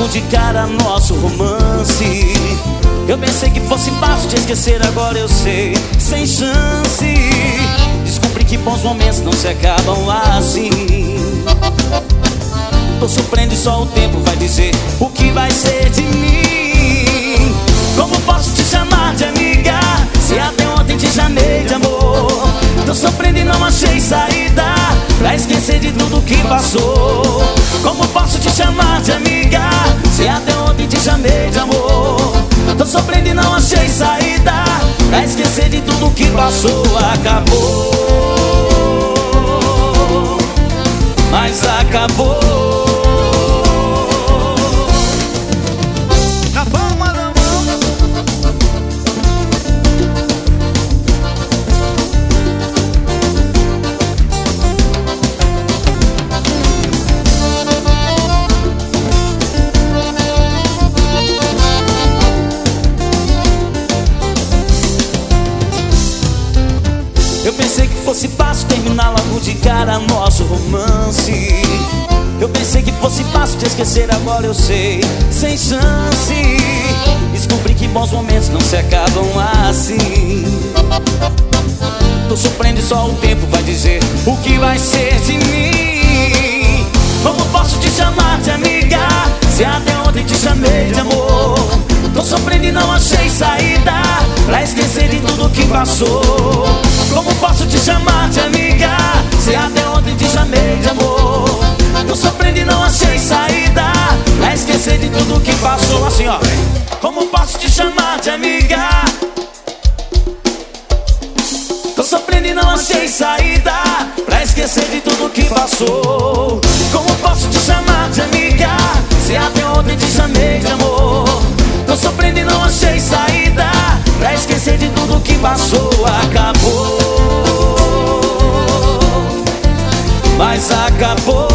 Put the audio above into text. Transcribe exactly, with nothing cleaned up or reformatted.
de cara nosso romance. Eu pensei que fosse fácil te esquecer, agora eu sei, sem chance. Descobri que bons momentos não se acabam assim. Tô sofrendo e só o tempo vai dizer o que vai ser de mim. Como posso te chamar de amiga, se até ontem te chamei de amor? Tô sofrendo e não achei saída pra esquecer de tudo que passou. Como posso te chamar de amiga, se até ontem te chamei de amor? Tô sofrendo e não achei saída pra esquecer de tudo que passou. Acabou, mas acabou. Na palma da mão. Eu pensei que fosse fácil terminar logo de cara nosso romance. Eu pensei que fosse fácil te esquecer, agora eu sei, sem chance. Descobri que bons momentos não se acabam assim. Tô sofrendo e só o tempo vai dizer o que vai ser de mim. Como posso te chamar de amiga, se até ontem te chamei de amor? Tô sofrendo e não achei saída pra esquecer de tudo que passou. Como posso te chamar de amiga, se até ontem te chamei de amor? Tô sofrendo e não achei saída pra esquecer de tudo que passou. Assim, ó. Como posso te chamar de amiga? Tô sofrendo e não achei saída pra esquecer de tudo que passou. Como posso te chamar de amiga, se até ontem te chamei de amor? Tô sofrendo e não achei saída pra esquecer de tudo que passou. Acabou, mas acabou.